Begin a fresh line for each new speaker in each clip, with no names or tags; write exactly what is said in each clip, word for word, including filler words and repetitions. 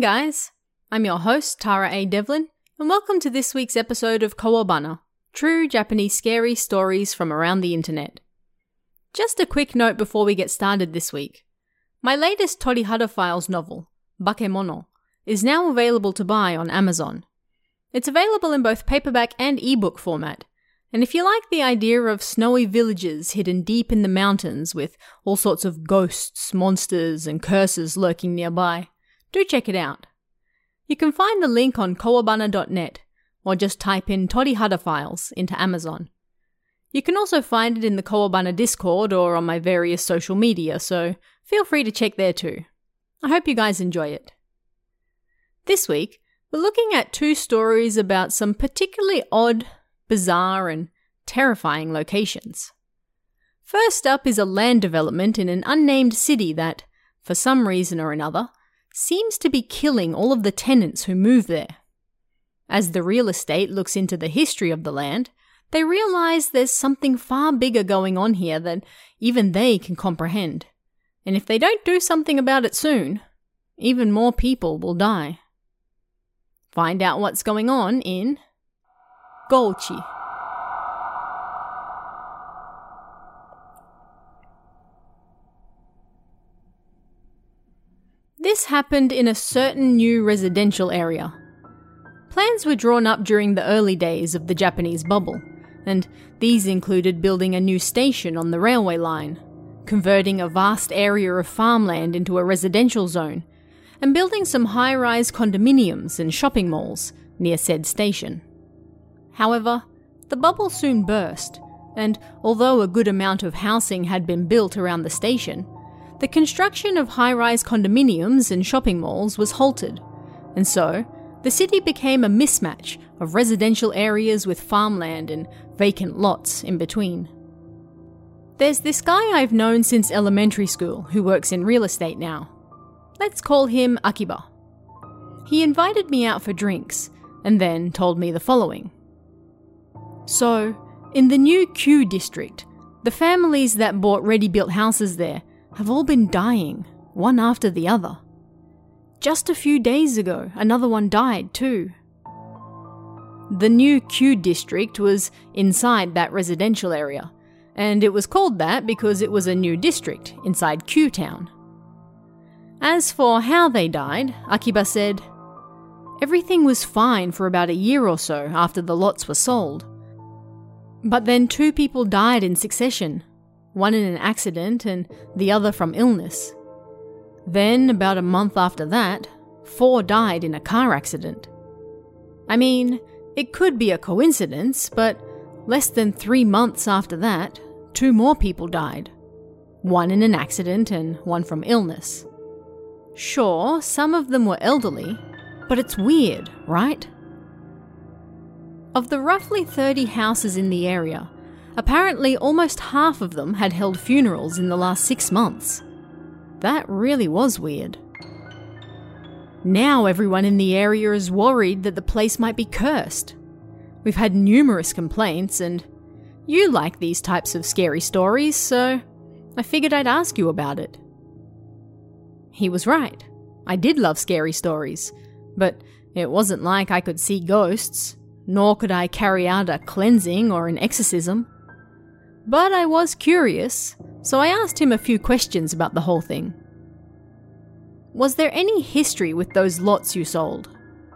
guys, I'm your host Tara A. Devlin, and welcome to this week's episode of Kawabana, true Japanese scary stories from around the internet. Just a quick note before we get started this week. My latest Torihara Files novel, Bakemono, is now available to buy on Amazon. It's available in both paperback and ebook format, and if you like the idea of snowy villages hidden deep in the mountains with all sorts of ghosts, monsters, and curses lurking nearby, do check it out. You can find the link on kawabana dot net, or just type in Torihara Files into Amazon. You can also find it in the Kawabana Discord or on my various social media, so feel free to check there too. I hope you guys enjoy it. This week, we're looking at two stories about some particularly odd, bizarre, and terrifying locations. First up is a land development in an unnamed city that, for some reason or another, seems to be killing all of the tenants who move there. As the real estate looks into the history of the land, they realize there's something far bigger going on here than even they can comprehend. And if they don't do something about it soon, even more people will die. Find out what's going on in Gochi. This happened in a certain new residential area. Plans were drawn up during the early days of the Japanese bubble, and these included building a new station on the railway line, converting a vast area of farmland into a residential zone, and building some high-rise condominiums and shopping malls near said station. However, the bubble soon burst, and although a good amount of housing had been built around the station, the construction of high-rise condominiums and shopping malls was halted, and so the city became a mismatch of residential areas with farmland and vacant lots in between. There's this guy I've known since elementary school who works in real estate now. Let's call him Akiba. He invited me out for drinks, and then told me the following. So, in the new Q district, the families that bought ready-built houses there have all been dying, one after the other. Just a few days ago, another one died too. The new Q district was inside that residential area, and it was called that because it was a new district inside Q Town. As for how they died, Akiba said, everything was fine for about a year or so after the lots were sold. But then two people died in succession, one in an accident and the other from illness. Then, about a month after that, four died in a car accident. I mean, it could be a coincidence, but less than three months after that, two more people died. One in an accident and one from illness. Sure, some of them were elderly, but it's weird, right? Of the roughly thirty houses in the area, apparently almost half of them had held funerals in the last six months. That really was weird. Now everyone in the area is worried that the place might be cursed. We've had numerous complaints, and you like these types of scary stories, so I figured I'd ask you about it. He was right. I did love scary stories, but it wasn't like I could see ghosts, nor could I carry out a cleansing or an exorcism. But I was curious, so I asked him a few questions about the whole thing. Was there any history with those lots you sold?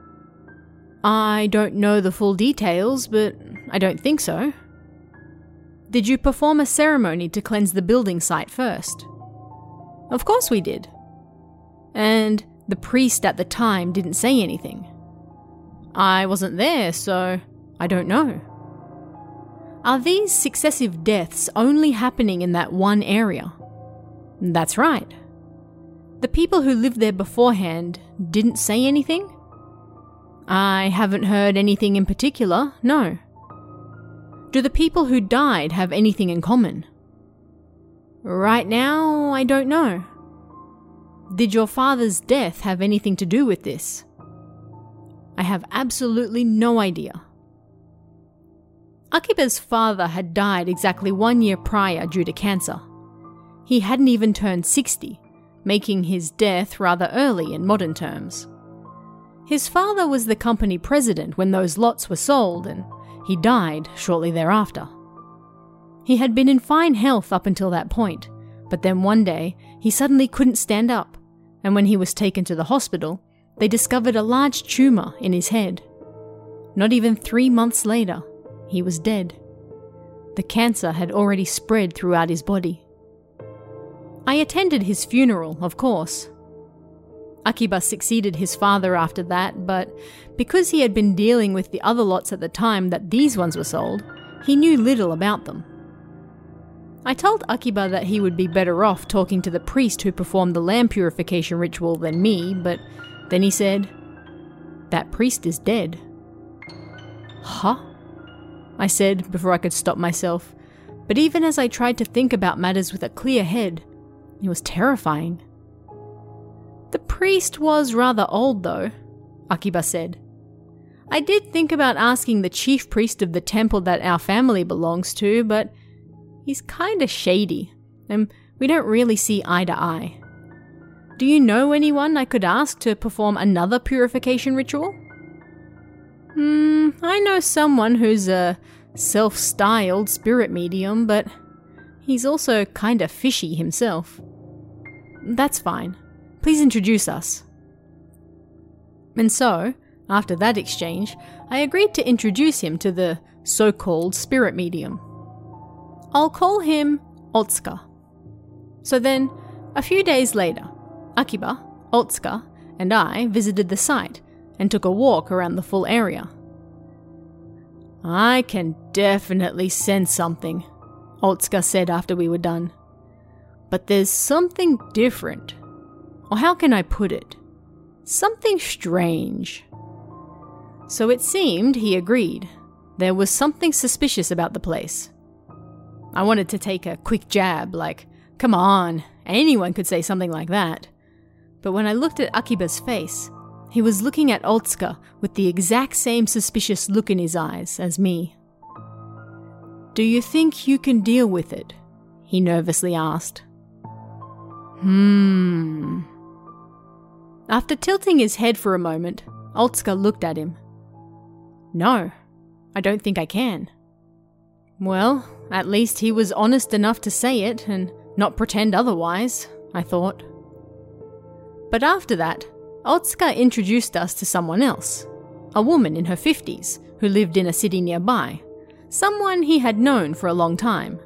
I don't know the full details, but I don't think so. Did you perform a ceremony to cleanse the building site first? Of course we did. And the priest at the time didn't say anything. I wasn't there, so I don't know. Are these successive deaths only happening in that one area? That's right. The people who lived there beforehand didn't say anything? I haven't heard anything in particular, no. Do the people who died have anything in common? Right now, I don't know. Did your father's death have anything to do with this? I have absolutely no idea. Akiba's father had died exactly one year prior due to cancer. He hadn't even turned sixty, making his death rather early in modern terms. His father was the company president when those lots were sold, and he died shortly thereafter. He had been in fine health up until that point, but then one day he suddenly couldn't stand up, and when he was taken to the hospital, they discovered a large tumour in his head. Not even three months later, he was dead. The cancer had already spread throughout his body. I attended his funeral, of course. Akiba succeeded his father after that, but because he had been dealing with the other lots at the time that these ones were sold, he knew little about them. I told Akiba that he would be better off talking to the priest who performed the land purification ritual than me, but then he said, "That priest is dead." Huh? I said before I could stop myself, but even as I tried to think about matters with a clear head, it was terrifying. "The priest was rather old though," Akiba said. "I did think about asking the chief priest of the temple that our family belongs to, but he's kinda shady, and we don't really see eye to eye. Do you know anyone I could ask to perform another purification ritual?" Hmm, I know someone who's a self-styled spirit medium, but he's also kinda fishy himself. "That's fine. Please introduce us." And so, after that exchange, I agreed to introduce him to the so-called spirit medium. I'll call him Otsuka. So then, a few days later, Akiba, Otsuka, and I visited the site and took a walk around the full area. "I can definitely sense something," Otsuka said after we were done. "But there's something different. Or how can I put it? Something strange." So it seemed he agreed. There was something suspicious about the place. I wanted to take a quick jab, like, come on, anyone could say something like that. But when I looked at Akiba's face, he was looking at Otsuka with the exact same suspicious look in his eyes as me. "Do you think you can deal with it?" he nervously asked. Hmm. After tilting his head for a moment, Otsuka looked at him. "No, I don't think I can." Well, at least he was honest enough to say it and not pretend otherwise, I thought. But after that, Otsuka introduced us to someone else, a woman in her fifties who lived in a city nearby, someone he had known for a long time.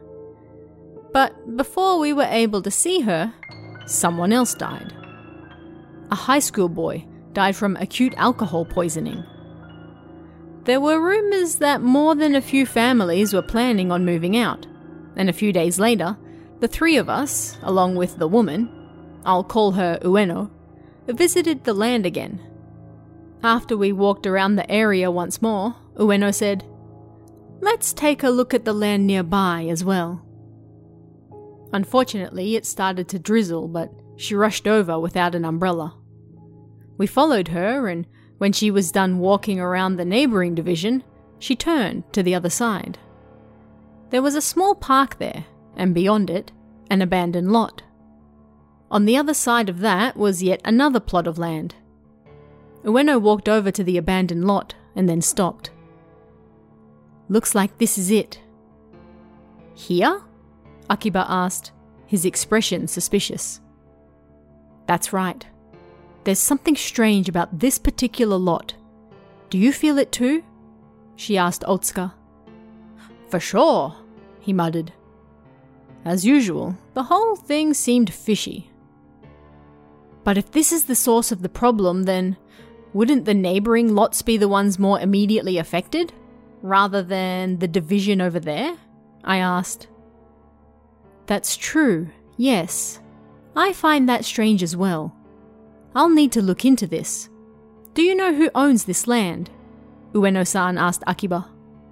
But before we were able to see her, someone else died. A high school boy died from acute alcohol poisoning. There were rumors that more than a few families were planning on moving out, and a few days later, the three of us, along with the woman, I'll call her Ueno, visited the land again. After we walked around the area once more, Ueno said, "Let's take a look at the land nearby as well." Unfortunately, it started to drizzle, but she rushed over without an umbrella. We followed her, and when she was done walking around the neighbouring division, she turned to the other side. There was a small park there, and beyond it, an abandoned lot. On the other side of that was yet another plot of land. Ueno walked over to the abandoned lot and then stopped. "Looks like this is it." "Here?" Akiba asked, his expression suspicious. "That's right. There's something strange about this particular lot. Do you feel it too?" she asked Otsuka. "For sure," he muttered. As usual, the whole thing seemed fishy. But if this is the source of the problem, then wouldn't the neighbouring lots be the ones more immediately affected, rather than the division over there? I asked. "That's true, yes. I find that strange as well. I'll need to look into this. Do you know who owns this land?" Ueno-san asked Akiba.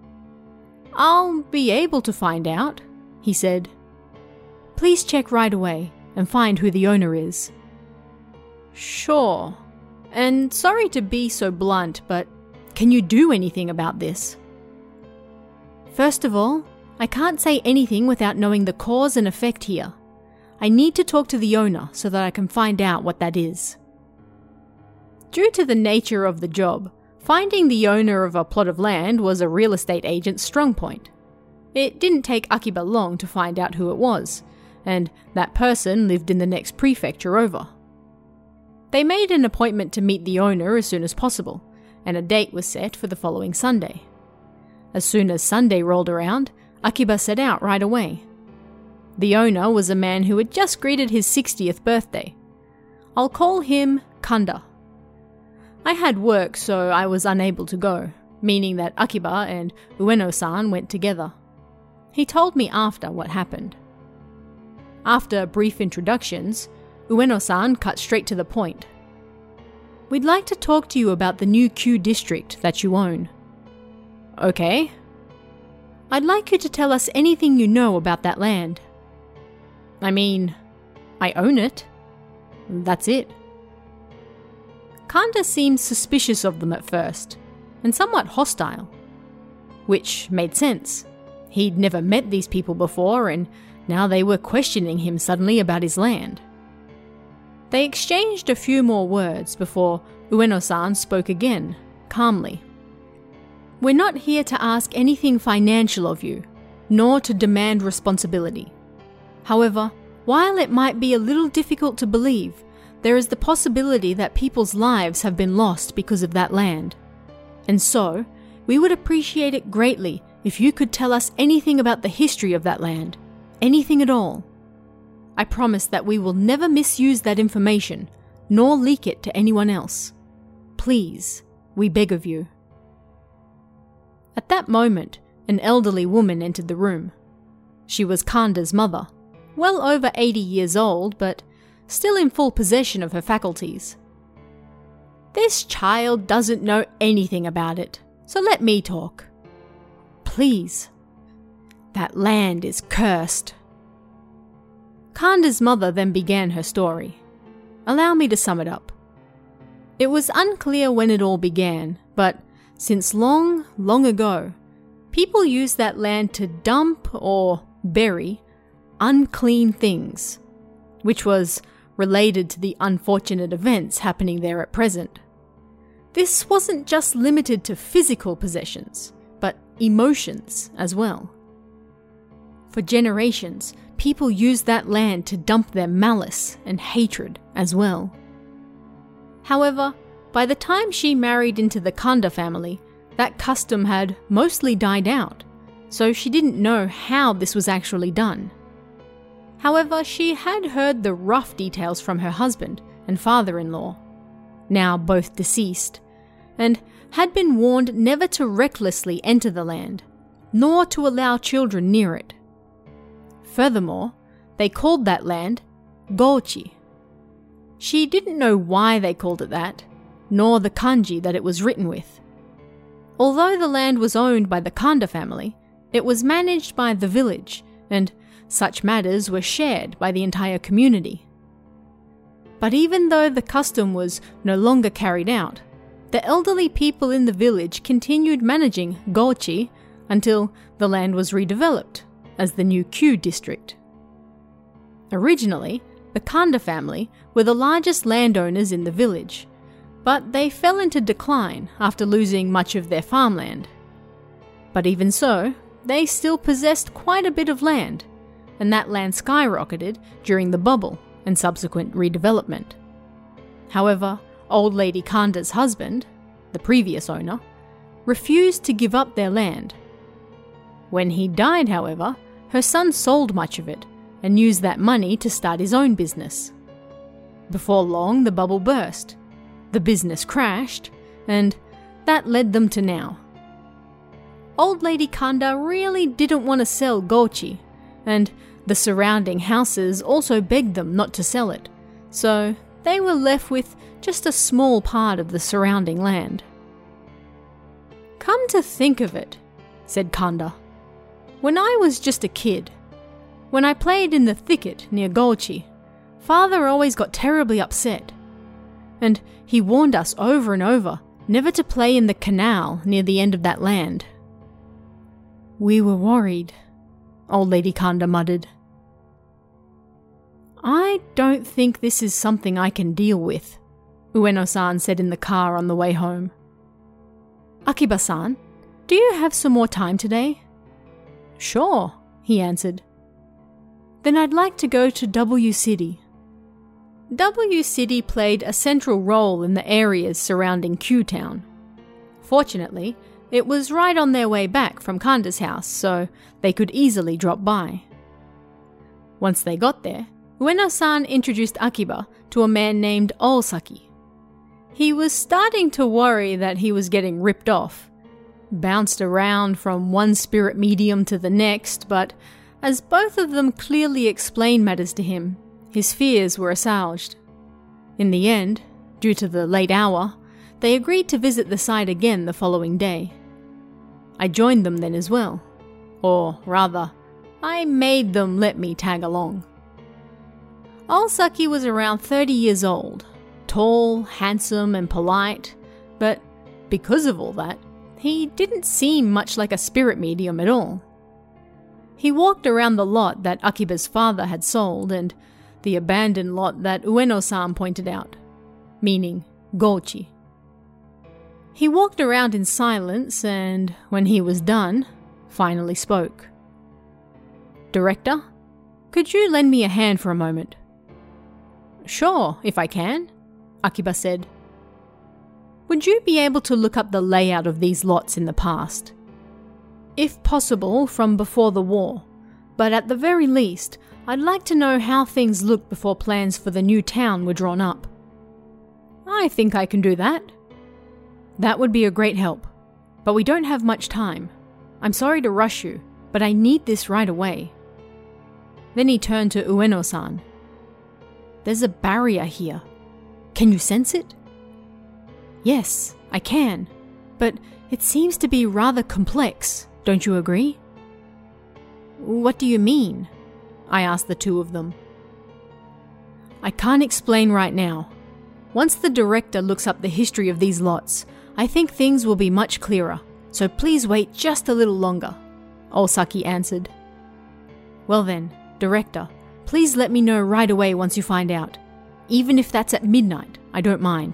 "I'll be able to find out," he said. "Please check right away and find who the owner is." "Sure. And sorry to be so blunt, but can you do anything about this?" "First of all, I can't say anything without knowing the cause and effect here. I need to talk to the owner so that I can find out what that is." Due to the nature of the job, finding the owner of a plot of land was a real estate agent's strong point. It didn't take Akiba long to find out who it was, and that person lived in the next prefecture over. They made an appointment to meet the owner as soon as possible, and a date was set for the following Sunday. As soon as Sunday rolled around, Akiba set out right away. The owner was a man who had just greeted his sixtieth birthday. I'll call him Kanda. I had work, so I was unable to go, meaning that Akiba and Ueno-san went together. He told me after what happened. After brief introductions, Ueno-san cut straight to the point. We'd like to talk to you about the new Q district that you own. Okay. I'd like you to tell us anything you know about that land. I mean, I own it. That's it. Kanda seemed suspicious of them at first, and somewhat hostile. Which made sense. He'd never met these people before, and now they were questioning him suddenly about his land. They exchanged a few more words before Ueno-san spoke again, calmly. We're not here to ask anything financial of you, nor to demand responsibility. However, while it might be a little difficult to believe, there is the possibility that people's lives have been lost because of that land. And so, we would appreciate it greatly if you could tell us anything about the history of that land, anything at all. I promise that we will never misuse that information, nor leak it to anyone else. Please, we beg of you. At that moment, an elderly woman entered the room. She was Kanda's mother, well over eighty years old, but still in full possession of her faculties. This child doesn't know anything about it, so let me talk. Please. That land is cursed. Kanda's mother then began her story. Allow me to sum it up. It was unclear when it all began, but since long, long ago, people used that land to dump or bury unclean things, which was related to the unfortunate events happening there at present. This wasn't just limited to physical possessions, but emotions as well. For generations, people used that land to dump their malice and hatred as well. However, by the time she married into the Kanda family, that custom had mostly died out, so she didn't know how this was actually done. However, she had heard the rough details from her husband and father-in-law, now both deceased, and had been warned never to recklessly enter the land, nor to allow children near it. Furthermore, they called that land Gochi. She didn't know why they called it that, nor the kanji that it was written with. Although the land was owned by the Kanda family, it was managed by the village, and such matters were shared by the entire community. But even though the custom was no longer carried out, the elderly people in the village continued managing Gochi until the land was redeveloped as the new Q district. Originally, the Kanda family were the largest landowners in the village, but they fell into decline after losing much of their farmland. But even so, they still possessed quite a bit of land, and that land skyrocketed during the bubble and subsequent redevelopment. However, Old Lady Kanda's husband, the previous owner, refused to give up their land. When he died, however, her son sold much of it and used that money to start his own business. Before long, the bubble burst, the business crashed, and that led them to now. Old Lady Kanda really didn't want to sell Gochi, and the surrounding houses also begged them not to sell it, so they were left with just a small part of the surrounding land. Come to think of it, said Kanda, when I was just a kid, when I played in the thicket near Gochi, Father always got terribly upset, and he warned us over and over never to play in the canal near the end of that land. We were worried, Old Lady Kanda muttered. I don't think this is something I can deal with, Ueno-san said in the car on the way home. Akiba-san, do you have some more time today? Sure, he answered. Then I'd like to go to W City. W City played a central role in the areas surrounding Q-Town. Fortunately, it was right on their way back from Kanda's house, so they could easily drop by. Once they got there, Ueno-san introduced Akiba to a man named Olsaki. He was starting to worry that he was getting ripped off, bounced around from one spirit medium to the next, but as both of them clearly explained matters to him, his fears were assuaged. In the end, due to the late hour, they agreed to visit the site again the following day. I joined them then as well. Or rather, I made them let me tag along. Olsaki was around thirty years old, tall, handsome and polite, but because of all that, he didn't seem much like a spirit medium at all. He walked around the lot that Akiba's father had sold and the abandoned lot that Ueno-san pointed out, meaning Gochi. He walked around in silence and, when he was done, finally spoke. Director, could you lend me a hand for a moment? Sure, if I can, Akiba said. Would you be able to look up the layout of these lots in the past? If possible, from before the war, but at the very least, I'd like to know how things looked before plans for the new town were drawn up. I think I can do that. That would be a great help, but we don't have much time. I'm sorry to rush you, but I need this right away. Then he turned to Ueno-san. There's a barrier here. Can you sense it? Yes, I can, but it seems to be rather complex, don't you agree? What do you mean? I asked the two of them. I can't explain right now. Once the director looks up the history of these lots, I think things will be much clearer, so please wait just a little longer, Olsaki answered. Well then, director, please let me know right away once you find out. Even if that's at midnight, I don't mind.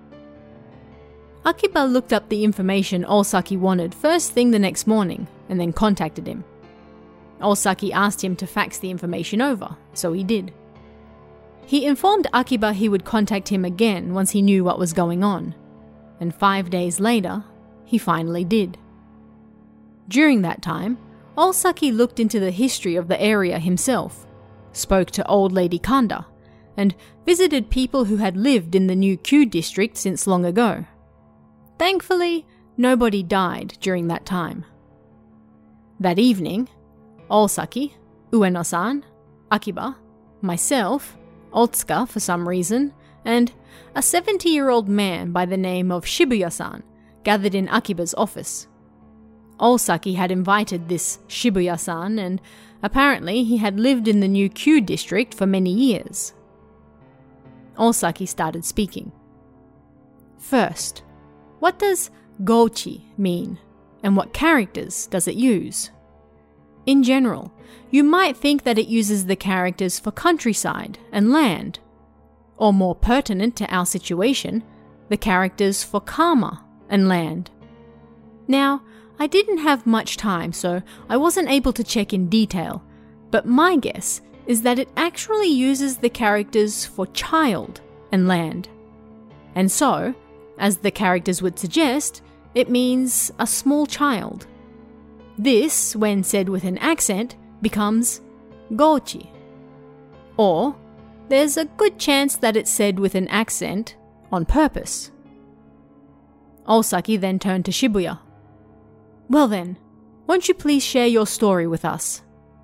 Akiba looked up the information Olsaki wanted first thing the next morning and then contacted him. Olsaki asked him to fax the information over, so he did. He informed Akiba he would contact him again once he knew what was going on, and five days later, he finally did. During that time, Olsaki looked into the history of the area himself, spoke to Old Lady Kanda, and visited people who had lived in the new Q district since long ago. Thankfully, nobody died during that time. That evening, Olsaki, Ueno-san, Akiba, myself, Otsuka for some reason, and a seventy-year-old man by the name of Shibuya-san gathered in Akiba's office. Olsaki had invited this Shibuya-san, and apparently he had lived in the new Q district for many years. Olsaki started speaking. First, what does Gochi mean, and what characters does it use? In general, you might think that it uses the characters for countryside and land, or more pertinent to our situation, the characters for karma and land. Now, I didn't have much time, so I wasn't able to check in detail, but my guess is that it actually uses the characters for child and land. And so, as the characters would suggest, it means a small child. This, when said with an accent, becomes Gochi. Or, there's a good chance that it's said with an accent on purpose. Olsaki then turned to Shibuya. Well then, won't you please share your story with us?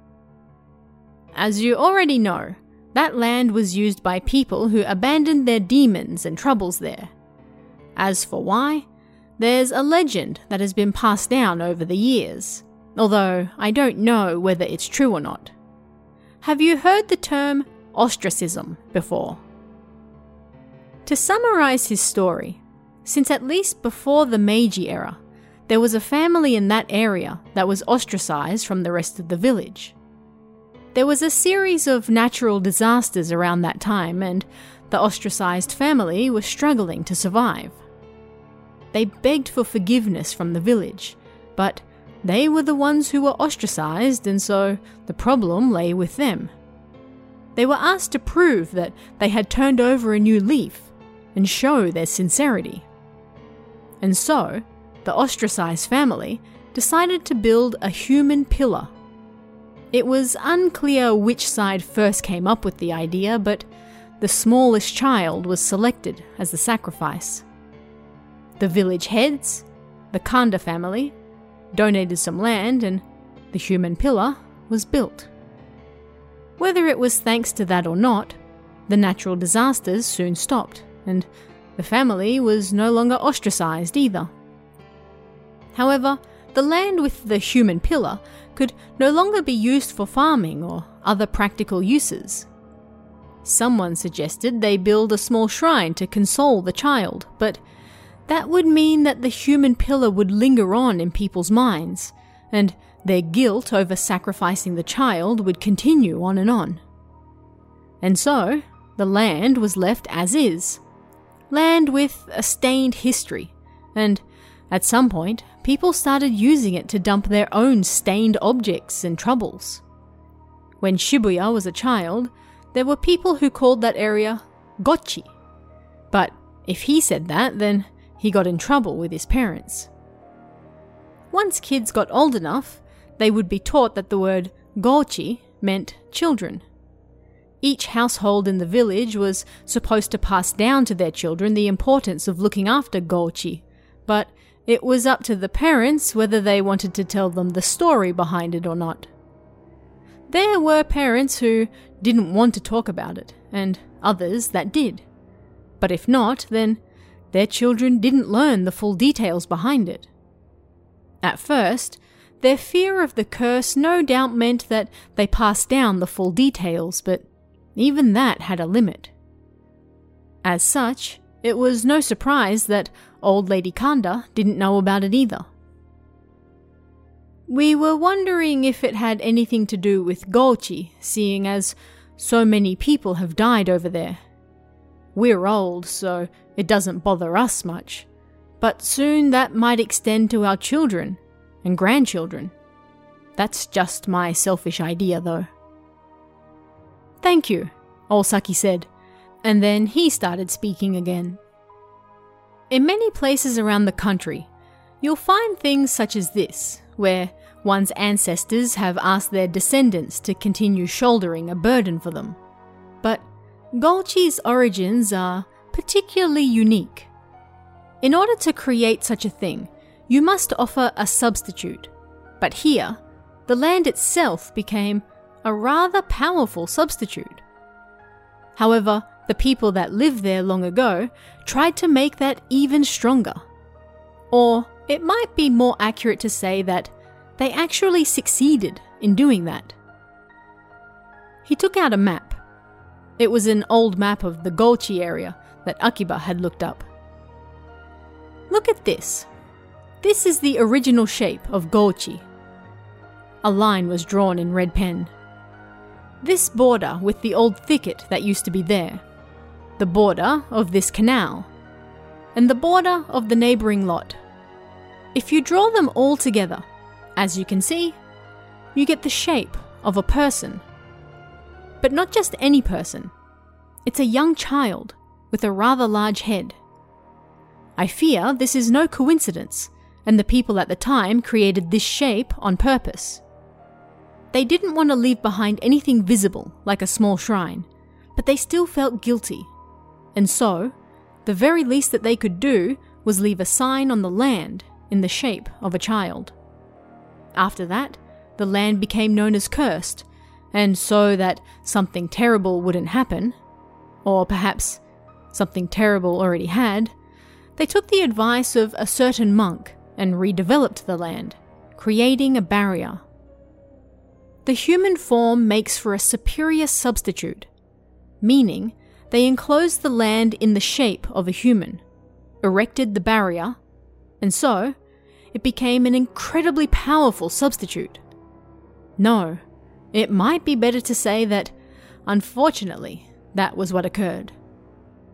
As you already know, that land was used by people who abandoned their demons and troubles there. As for why, there's a legend that has been passed down over the years, although I don't know whether it's true or not. Have you heard the term ostracism before? To summarize his story, since at least before the Meiji era, there was a family in that area that was ostracized from the rest of the village. There was a series of natural disasters around that time, and the ostracized family was struggling to survive. They begged for forgiveness from the village, but they were the ones who were ostracized, and so the problem lay with them. They were asked to prove that they had turned over a new leaf and show their sincerity. And so, the ostracized family decided to build a human pillar. It was unclear which side first came up with the idea, but the smallest child was selected as the sacrifice. The village heads, the Kanda family, donated some land, and the human pillar was built. Whether it was thanks to that or not, the natural disasters soon stopped, and the family was no longer ostracized either. However, the land with the human pillar could no longer be used for farming or other practical uses. Someone suggested they build a small shrine to console the child, but that would mean that the human pillar would linger on in people's minds, and their guilt over sacrificing the child would continue on and on. And so, the land was left as is. Land with a stained history, and at some point, people started using it to dump their own stained objects and troubles. When Shibuya was a child, there were people who called that area Gochi. But if he said that, then he got in trouble with his parents. Once kids got old enough, they would be taught that the word Gochi meant children. Each household in the village was supposed to pass down to their children the importance of looking after Gochi, but it was up to the parents whether they wanted to tell them the story behind it or not. There were parents who didn't want to talk about it, and others that did. But if not, then their children didn't learn the full details behind it. At first, their fear of the curse no doubt meant that they passed down the full details, but even that had a limit. As such, it was no surprise that Old Lady Kanda didn't know about it either. We were wondering if it had anything to do with Gochi, seeing as so many people have died over there. We're old, so it doesn't bother us much, but soon that might extend to our children and grandchildren. That's just my selfish idea, though. Thank you, Osaki said, and then he started speaking again. In many places around the country, you'll find things such as this, where one's ancestors have asked their descendants to continue shouldering a burden for them. But Gochi's origins are particularly unique. In order to create such a thing, you must offer a substitute. But here, the land itself became a rather powerful substitute. However, the people that lived there long ago tried to make that even stronger. Or it might be more accurate to say that they actually succeeded in doing that. He took out a map. It was an old map of the Gochi area that Akiba had looked up. Look at this. This is the original shape of Gochi. A line was drawn in red pen. This border with the old thicket that used to be there, the border of this canal, and the border of the neighbouring lot. If you draw them all together, as you can see, you get the shape of a person. But not just any person. It's a young child with a rather large head. I fear this is no coincidence, and the people at the time created this shape on purpose. They didn't want to leave behind anything visible, like a small shrine, but they still felt guilty. And so, the very least that they could do was leave a sign on the land in the shape of a child. After that, the land became known as cursed, and so that something terrible wouldn't happen, or perhaps something terrible already had, they took the advice of a certain monk and redeveloped the land, creating a barrier. The human form makes for a superior substitute, meaning they enclosed the land in the shape of a human, erected the barrier, and so it became an incredibly powerful substitute. No, it might be better to say that, unfortunately, that was what occurred.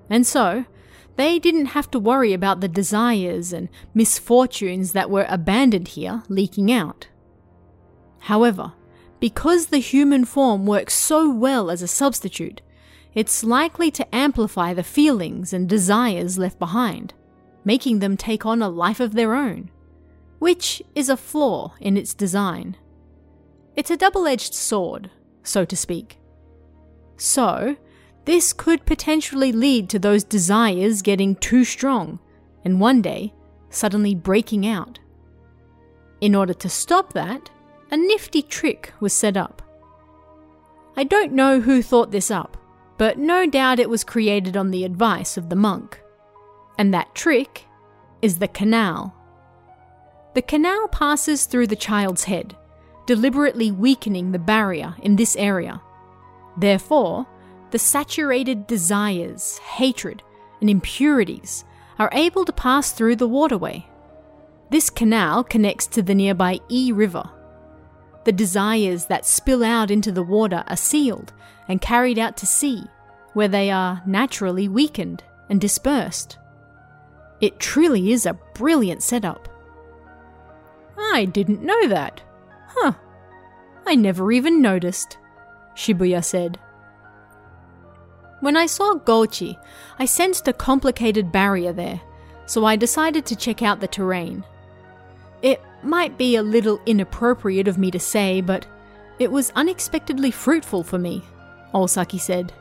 and so they didn't have to worry about the desires and misfortunes that were abandoned here leaking out. However, because the human form works so well as a substitute, it's likely to amplify the feelings and desires left behind, making them take on a life of their own, which is a flaw in its design. It's a double-edged sword, so to speak. So, this could potentially lead to those desires getting too strong and one day suddenly breaking out. In order to stop that, a nifty trick was set up. I don't know who thought this up, but no doubt it was created on the advice of the monk. And that trick is the canal. The canal passes through the child's head, deliberately weakening the barrier in this area. Therefore, the saturated desires, hatred, and impurities are able to pass through the waterway. This canal connects to the nearby E River. The desires that spill out into the water are sealed and carried out to sea, where they are naturally weakened and dispersed. It truly is a brilliant setup. I didn't know that. Huh. I never even noticed, Shibuya said. When I saw Golchi, I sensed a complicated barrier there, so I decided to check out the terrain. It might be a little inappropriate of me to say, but it was unexpectedly fruitful for me, Osaki said.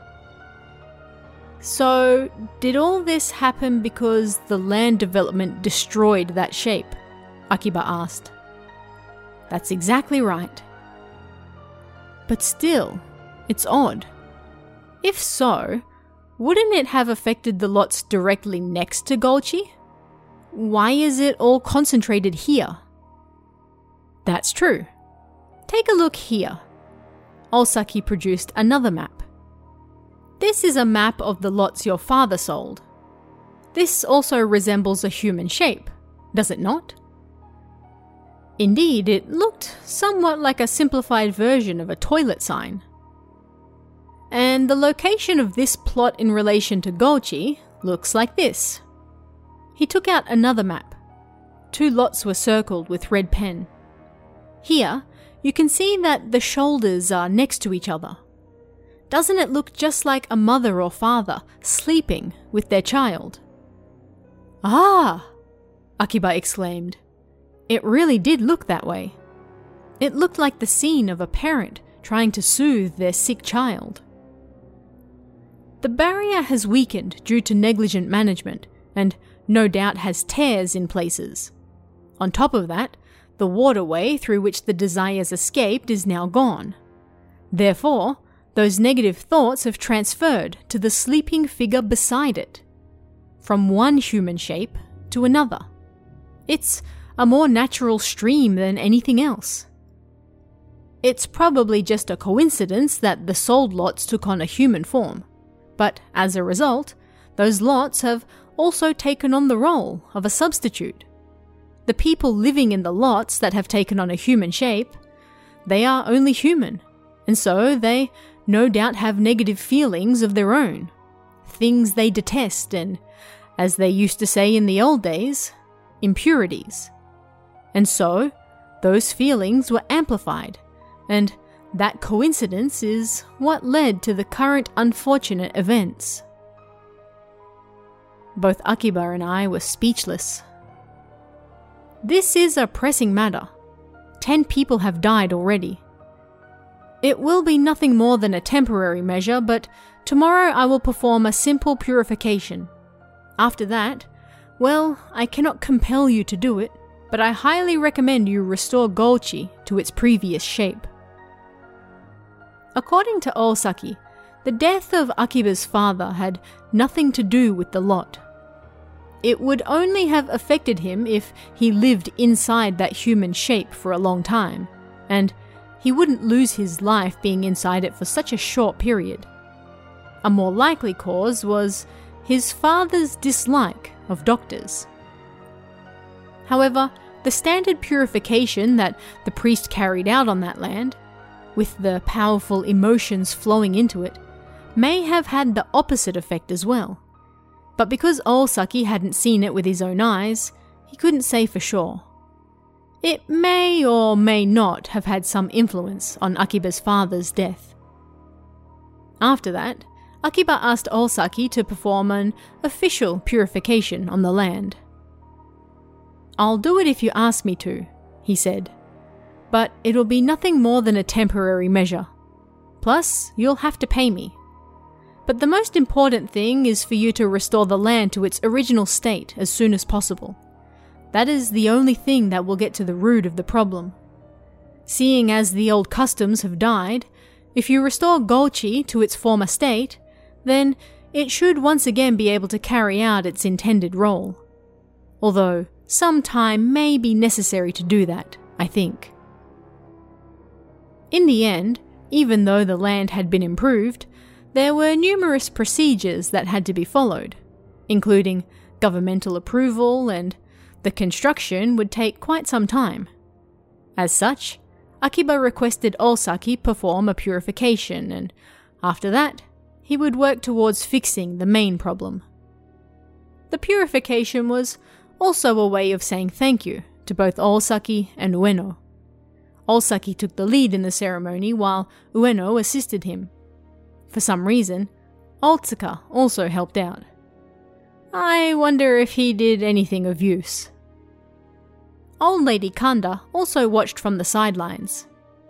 So, did all this happen because the land development destroyed that shape? Akiba asked. That's exactly right. But still, it's odd. If so, wouldn't it have affected the lots directly next to Golchi? Why is it all concentrated here? That's true. Take a look here. Osaki produced another map. This is a map of the lots your father sold. This also resembles a human shape, does it not? Indeed, it looked somewhat like a simplified version of a toilet sign. And the location of this plot in relation to Golchi looks like this. He took out another map. Two lots were circled with red pen. Here, you can see that the shoulders are next to each other. Doesn't it look just like a mother or father sleeping with their child? Ah! Akiba exclaimed. It really did look that way. It looked like the scene of a parent trying to soothe their sick child. The barrier has weakened due to negligent management, and no doubt has tears in places. On top of that, the waterway through which the desires escaped is now gone. Therefore, those negative thoughts have transferred to the sleeping figure beside it, from one human shape to another. It's a more natural stream than anything else. It's probably just a coincidence that the sold lots took on a human form, but as a result, those lots have also taken on the role of a substitute. The people living in the lots that have taken on a human shape, they are only human, and so they no doubt have negative feelings of their own, things they detest and, as they used to say in the old days, impurities. And so, those feelings were amplified, and that coincidence is what led to the current unfortunate events. Both Akiba and I were speechless. This is a pressing matter. Ten people have died already. It will be nothing more than a temporary measure, but tomorrow I will perform a simple purification. After that, well, I cannot compel you to do it, but I highly recommend you restore Golchi to its previous shape. According to Osaki, the death of Akiba's father had nothing to do with the lot. It would only have affected him if he lived inside that human shape for a long time, and he wouldn't lose his life being inside it for such a short period. A more likely cause was his father's dislike of doctors. However, the standard purification that the priest carried out on that land, with the powerful emotions flowing into it, may have had the opposite effect as well. But because Oosaki hadn't seen it with his own eyes, he couldn't say for sure. It may or may not have had some influence on Akiba's father's death. After that, Akiba asked Oosaki to perform an official purification on the land. "I'll do it if you ask me to," he said, "but it'll be nothing more than a temporary measure. Plus, you'll have to pay me. But the most important thing is for you to restore the land to its original state as soon as possible. That is the only thing that will get to the root of the problem. Seeing as the old customs have died, if you restore Golchi to its former state, then it should once again be able to carry out its intended role. Although some time may be necessary to do that, I think." In the end, even though the land had been improved, there were numerous procedures that had to be followed, including governmental approval, and the construction would take quite some time. As such, Akiba requested Oosaki perform a purification, and after that, he would work towards fixing the main problem. The purification was also a way of saying thank you to both Oosaki and Ueno. Oosaki took the lead in the ceremony while Ueno assisted him. For some reason, Otsuka also helped out. I wonder if he did anything of use. Old Lady Kanda also watched from the sidelines.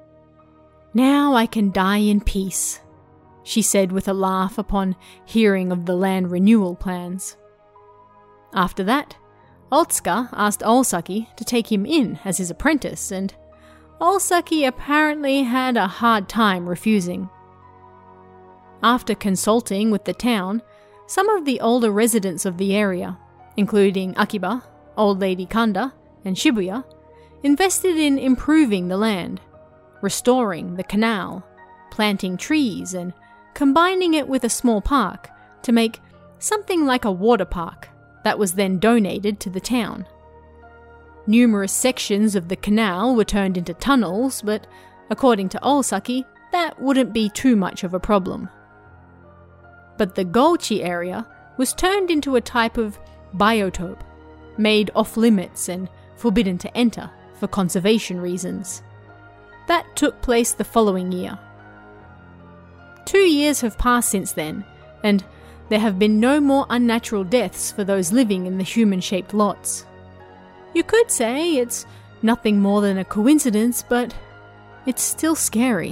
"Now I can die in peace," she said with a laugh upon hearing of the land renewal plans. After that, Otsuka asked Oosaki to take him in as his apprentice, and Oosaki apparently had a hard time refusing. After consulting with the town, some of the older residents of the area, including Akiba, Old Lady Kanda, and Shibuya, invested in improving the land, restoring the canal, planting trees, and combining it with a small park to make something like a water park that was then donated to the town. Numerous sections of the canal were turned into tunnels, but according to Oosaki, that wouldn't be too much of a problem. But the Golchi area was turned into a type of biotope, made off-limits and forbidden to enter for conservation reasons. That took place the following year. Two years have passed since then, and there have been no more unnatural deaths for those living in the human-shaped lots. You could say it's nothing more than a coincidence, but it's still scary.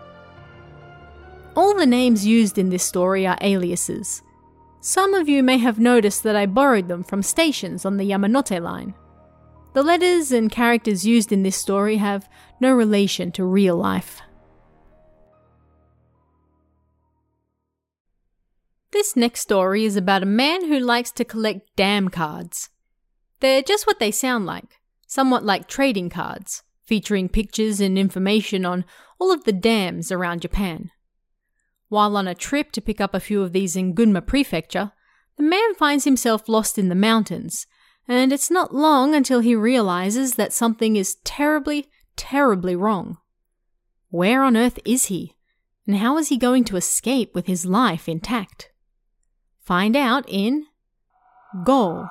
All the names used in this story are aliases. Some of you may have noticed that I borrowed them from stations on the Yamanote line. The letters and characters used in this story have no relation to real life. This next story is about a man who likes to collect dam cards. They're just what they sound like, somewhat like trading cards, featuring pictures and information on all of the dams around Japan. While on a trip to pick up a few of these in Gunma Prefecture, the man finds himself lost in the mountains, and it's not long until he realizes that something is terribly, terribly wrong. Where on earth is he? And how is he going to escape with his life intact? Find out in Go.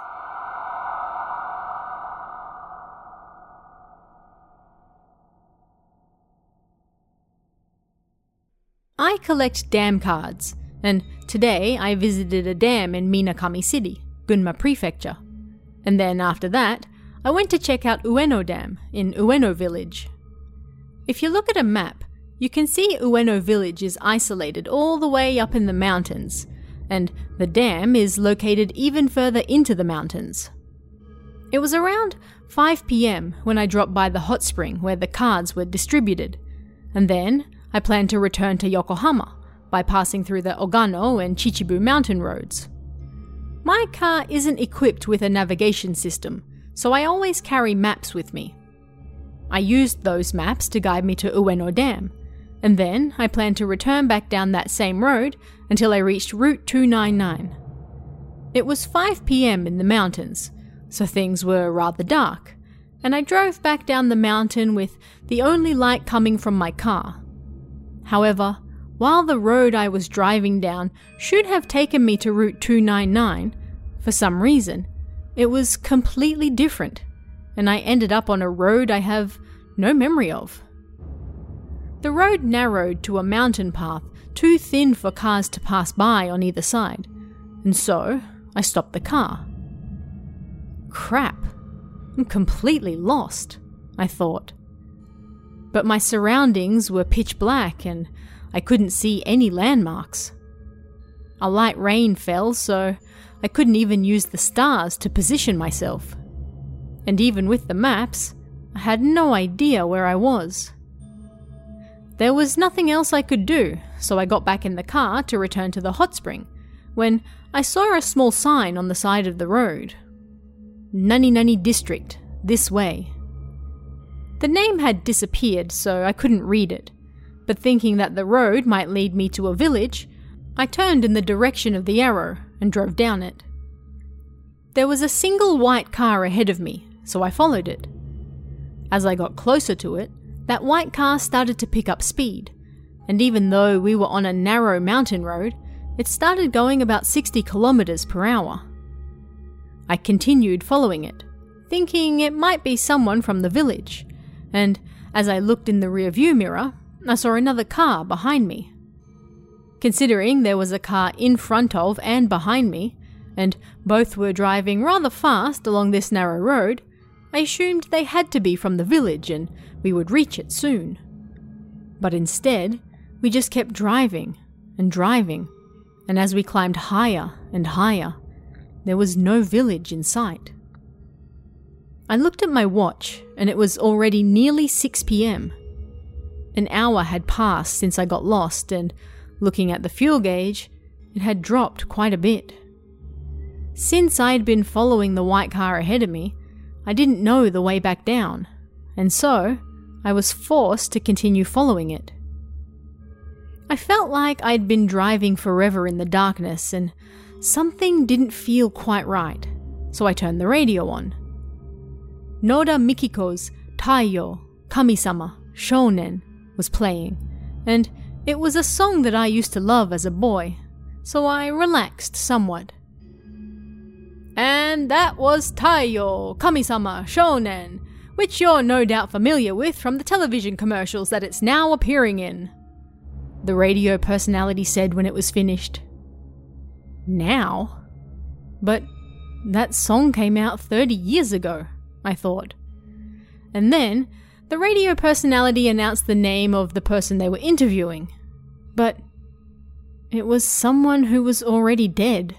I collect dam cards, and today I visited a dam in Minakami City, Gunma Prefecture. And then after that, I went to check out Ueno Dam in Ueno Village. If you look at a map, you can see Ueno Village is isolated all the way up in the mountains, and the dam is located even further into the mountains. It was around five p.m. when I dropped by the hot spring where the cards were distributed, and then I planned to return to Yokohama by passing through the Ogano and Chichibu mountain roads. My car isn't equipped with a navigation system, so I always carry maps with me. I used those maps to guide me to Ueno Dam, and then I planned to return back down that same road until I reached Route two ninety-nine. It was five p.m. in the mountains, so things were rather dark, and I drove back down the mountain with the only light coming from my car. However, while the road I was driving down should have taken me to Route two ninety-nine, for some reason, it was completely different, and I ended up on a road I have no memory of. The road narrowed to a mountain path too thin for cars to pass by on either side, and so I stopped the car. Crap, I'm completely lost, I thought. But my surroundings were pitch black and I couldn't see any landmarks. A light rain fell, so I couldn't even use the stars to position myself. And even with the maps, I had no idea where I was. There was nothing else I could do, so I got back in the car to return to the hot spring, when I saw a small sign on the side of the road. Nani Nani District, this way. The name had disappeared, so I couldn't read it, but thinking that the road might lead me to a village, I turned in the direction of the arrow and drove down it. There was a single white car ahead of me, so I followed it. As I got closer to it, that white car started to pick up speed, and even though we were on a narrow mountain road, it started going about sixty kilometers per hour. I continued following it, thinking it might be someone from the village, and as I looked in the rearview mirror, I saw another car behind me. Considering there was a car in front of and behind me, and both were driving rather fast along this narrow road, I assumed they had to be from the village and we would reach it soon. But instead, we just kept driving and driving, and as we climbed higher and higher, there was no village in sight. I looked at my watch and it was already nearly six p.m. An hour had passed since I got lost, and looking at the fuel gauge, it had dropped quite a bit. Since I had been following the white car ahead of me, I didn't know the way back down, and so I was forced to continue following it. I felt like I'd been driving forever in the darkness and something didn't feel quite right, so I turned the radio on. Noda Mikiko's Taiyo, Kami-sama, Shounen was playing, and it was a song that I used to love as a boy, so I relaxed somewhat. And that was Taiyo, Kami-sama, Shounen, which you're no doubt familiar with from the television commercials that it's now appearing in, the radio personality said when it was finished. Now? But that song came out thirty years ago, I thought. And then the radio personality announced the name of the person they were interviewing, but it was someone who was already dead.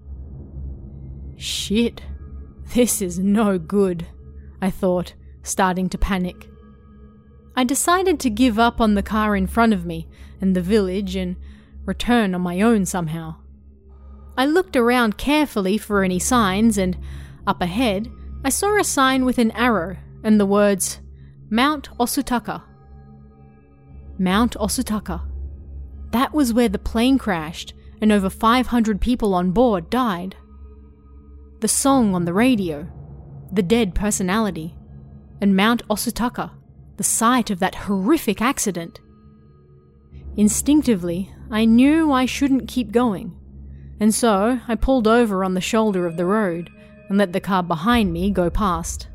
Shit, this is no good, I thought, starting to panic. I decided to give up on the car in front of me and the village and return on my own somehow. I looked around carefully for any signs, and up ahead I saw a sign with an arrow and the words, Mount Osutaka. Mount Osutaka. That was where the plane crashed and over five hundred people on board died. The song on the radio, the dead personality, and Mount Osutaka, the site of that horrific accident. Instinctively, I knew I shouldn't keep going, and so I pulled over on the shoulder of the road and let the car behind me go past.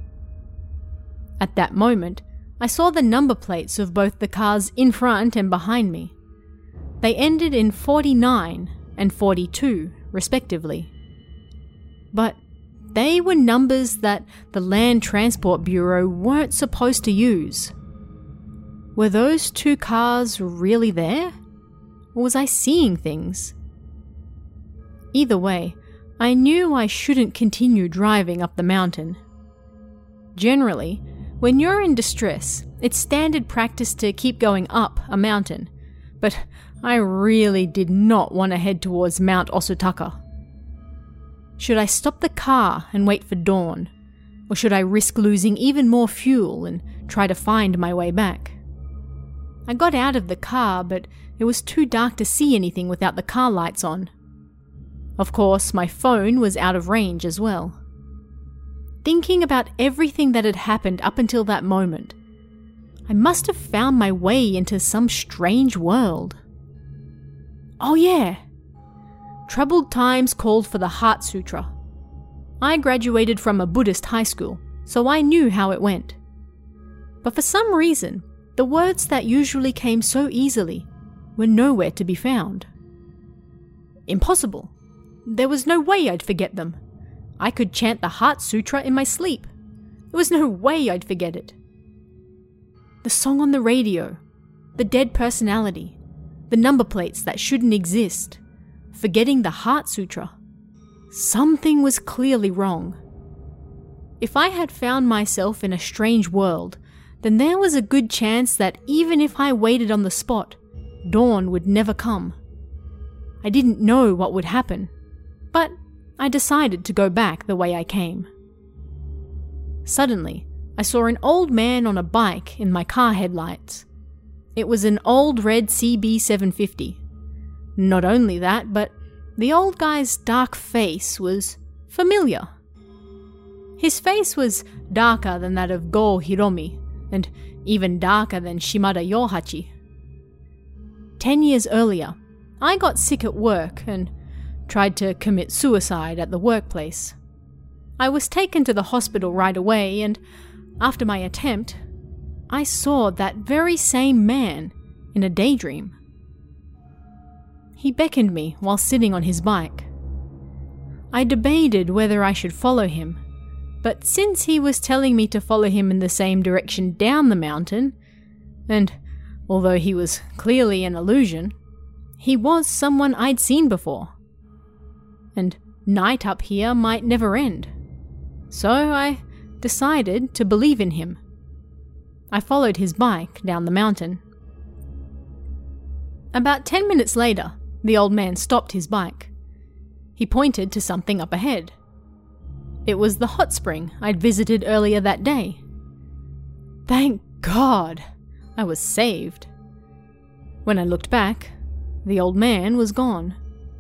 At that moment, I saw the number plates of both the cars in front and behind me. They ended in forty-nine and forty-two, respectively. But they were numbers that the Land Transport Bureau weren't supposed to use. Were those two cars really there? Or was I seeing things? Either way, I knew I shouldn't continue driving up the mountain. Generally, when you're in distress, it's standard practice to keep going up a mountain, but I really did not want to head towards Mount Osutaka. Should I stop the car and wait for dawn, or should I risk losing even more fuel and try to find my way back? I got out of the car, but it was too dark to see anything without the car lights on. Of course, my phone was out of range as well. Thinking about everything that had happened up until that moment, I must have found my way into some strange world. Oh yeah! Troubled times called for the Heart Sutra, I graduated from a Buddhist high school, so I knew how it went. But for some reason, the words that usually came so easily were nowhere to be found. Impossible. There was no way I'd forget them. I could chant the Heart Sutra in my sleep. There was no way I'd forget it. The song on the radio, the dead personality, the number plates that shouldn't exist, forgetting the Heart Sutra. Something was clearly wrong. If I had found myself in a strange world, then there was a good chance that even if I waited on the spot, dawn would never come. I didn't know what would happen, but I decided to go back the way I came. Suddenly, I saw an old man on a bike in my car headlights. It was an old red C B seven fifty. Not only that, but the old guy's dark face was familiar. His face was darker than that of Go Hiromi, and even darker than Shimada Yohachi. Ten years earlier, I got sick at work and tried to commit suicide at the workplace. I was taken to the hospital right away, and after my attempt, I saw that very same man in a daydream. He beckoned me while sitting on his bike. I debated whether I should follow him, but since he was telling me to follow him in the same direction down the mountain, and although he was clearly an illusion, he was someone I'd seen before. And night up here might never end. So I decided to believe in him. I followed his bike down the mountain. About ten minutes later, the old man stopped his bike. He pointed to something up ahead. It was the hot spring I'd visited earlier that day. Thank God! I was saved. When I looked back, the old man was gone.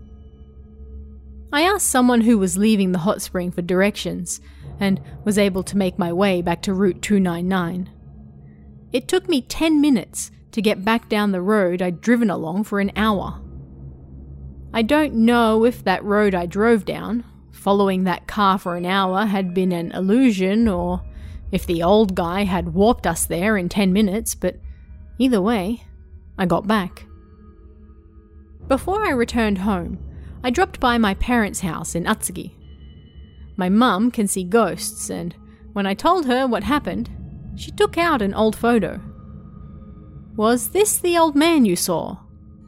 I asked someone who was leaving the hot spring for directions and was able to make my way back to Route two ninety-nine. It took me ten minutes to get back down the road I'd driven along for an hour. I don't know if that road I drove down, following that car for an hour, had been an illusion or if the old guy had warped us there in ten minutes, but either way, I got back. Before I returned home, I dropped by my parents' house in Atsugi. My mum can see ghosts, and when I told her what happened, she took out an old photo. Was this the old man you saw?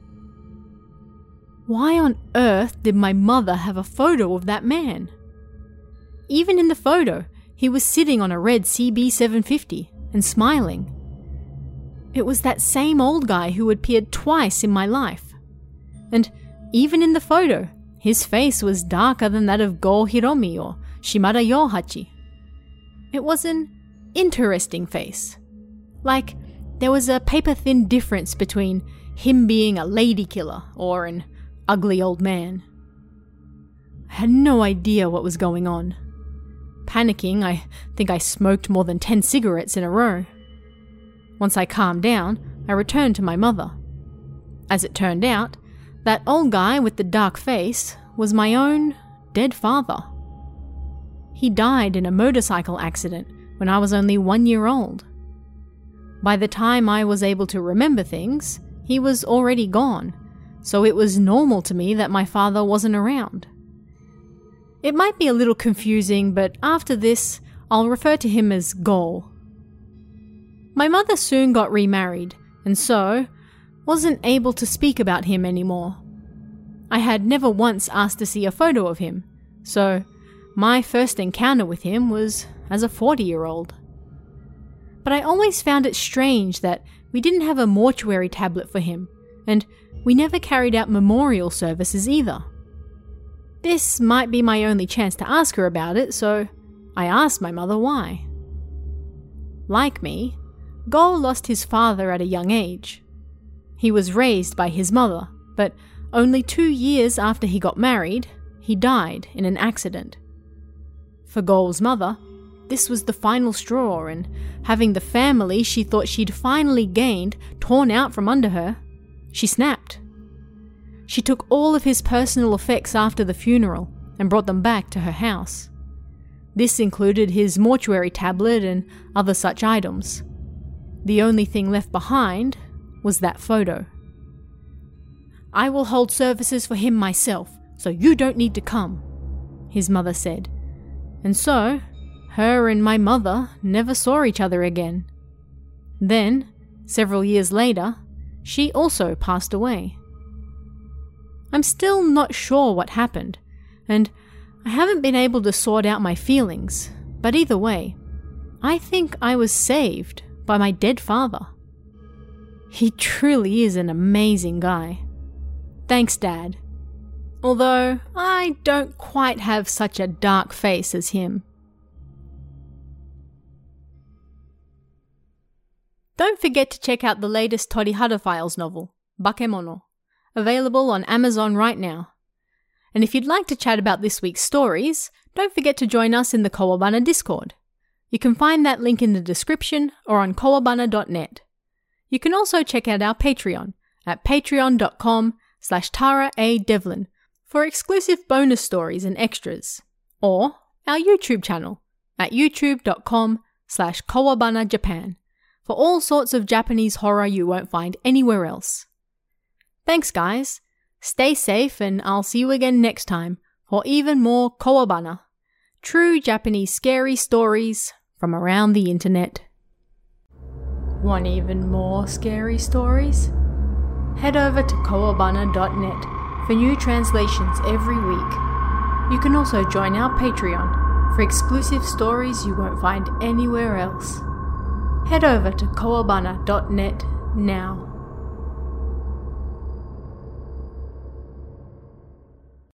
Why on earth did my mother have a photo of that man? Even in the photo, he was sitting on a red C B seven fifty and smiling. It was that same old guy who appeared twice in my life. And even in the photo, his face was darker than that of Go Hiromi or Shimada Yohachi. It was an interesting face. Like, there was a paper-thin difference between him being a lady killer or an ugly old man. I had no idea what was going on. Panicking, I think I smoked more than ten cigarettes in a row. Once I calmed down, I returned to my mother. As it turned out, that old guy with the dark face was my own dead father. He died in a motorcycle accident when I was only one year old. By the time I was able to remember things, he was already gone, so it was normal to me that my father wasn't around. It might be a little confusing, but after this, I'll refer to him as Go. My mother soon got remarried, and so wasn't able to speak about him anymore. I had never once asked to see a photo of him, so my first encounter with him was as a forty-year-old. But I always found it strange that we didn't have a mortuary tablet for him, and we never carried out memorial services either. This might be my only chance to ask her about it, so I asked my mother why. Like me, Go lost his father at a young age. He was raised by his mother, but only two years after he got married, he died in an accident. For Go's mother, this was the final straw, and having the family she thought she'd finally gained torn out from under her, she snapped. She took all of his personal effects after the funeral and brought them back to her house. This included his mortuary tablet and other such items. The only thing left behind was that photo. "I will hold services for him myself, so you don't need to come," his mother said. And so, her and my mother never saw each other again. Then, several years later, she also passed away. I'm still not sure what happened, and I haven't been able to sort out my feelings, but either way, I think I was saved by my dead father. He truly is an amazing guy. Thanks, Dad. Although, I don't quite have such a dark face as him. Don't forget to check out the latest Torihara Files novel, Bakemono, available on Amazon right now. And if you'd like to chat about this week's stories, don't forget to join us in the Kawabana Discord. You can find that link in the description or on kawabana dot net. You can also check out our Patreon at patreon.com slash Tara A. Devlin for exclusive bonus stories and extras, or our YouTube channel at youtube.com slash Kawabana Japan for all sorts of Japanese horror you won't find anywhere else. Thanks, guys. Stay safe, and I'll see you again next time for even more Kawabana, true Japanese scary stories from around the internet. Want even more scary stories? Head over to kawabana dot net for new translations every week. You can also join our Patreon for exclusive stories you won't find anywhere else. Head over to kawabana dot net now.